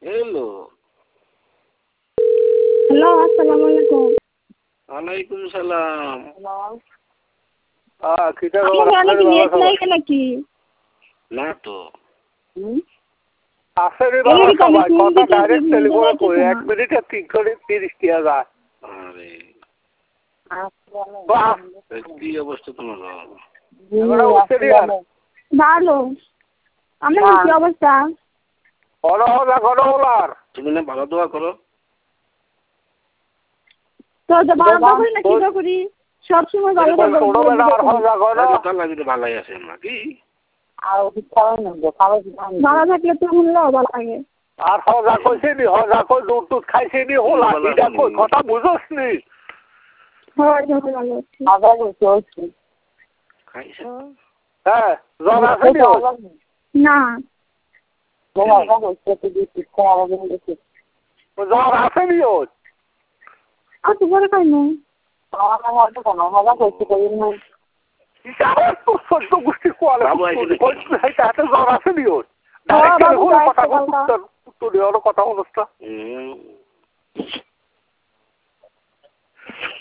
Hello. Hello, আসসালামু আলাইকুম। ওয়ালাইকুম সালাম। আপনার কি নেট নাই নাকি? না তো। আছে রে বাবা সবাই কথা ডাইরেক্ট টেলিফোনে কই 1 মিনিটে 330 টাকা যায়। আরে বাহ কি অবস্থা তোমার? এবারে অস্ট্রেলিয়ার ভালো। আপনার কি অবস্থা? গড় তুমি না ভালো দোয়া করো। তো ভালো দোয়া করি না কি দোয়া করি? সবসময় ভালো দোয়া করি। ভালোই আছে নাকি? ভালো থাকলে তো মূল্য ভালো লাগে। আর হজা কইছে নি হজা কই দুধ টুধ খাইছে নি হোলা এটা কই কথা বুঝছস নি? হয় ভালো আছি। খাইছো? হ্যাঁ জ্বর আছে নি? না। জ্বর আছে নি ওর? আচ্ছা বড় কাই না। সহ্য গোষ্ঠী কোয়ালে হাতে জ্বর আছে নি ওর? কথা অনুষ্ঠান